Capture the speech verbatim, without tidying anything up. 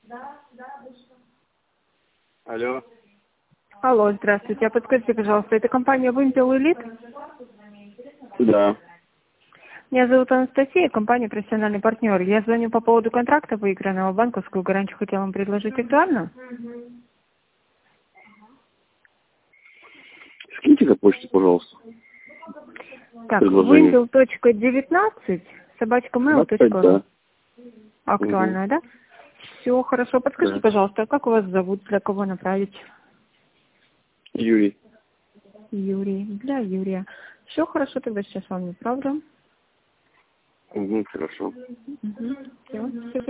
Алло. Алло, здравствуйте. А подскажите, пожалуйста, это компания Вымпел Элит? Да. Меня зовут Анастасия, компания «Профессиональный партнер». Я звоню по поводу контракта выигранного, банковскую гарантию хотела вам предложить актуально. Скиньте на почту, пожалуйста. Так, Предложение. вымпел точка девятнадцать, собачка mail точка ру. Да. Актуальная, да? Все, хорошо. Подскажите, Да. пожалуйста, как у вас зовут, для кого направить? Юрий. Юрий. Для Юрия. Все хорошо, тогда сейчас вам направлю. Угу, хорошо. Угу. Все.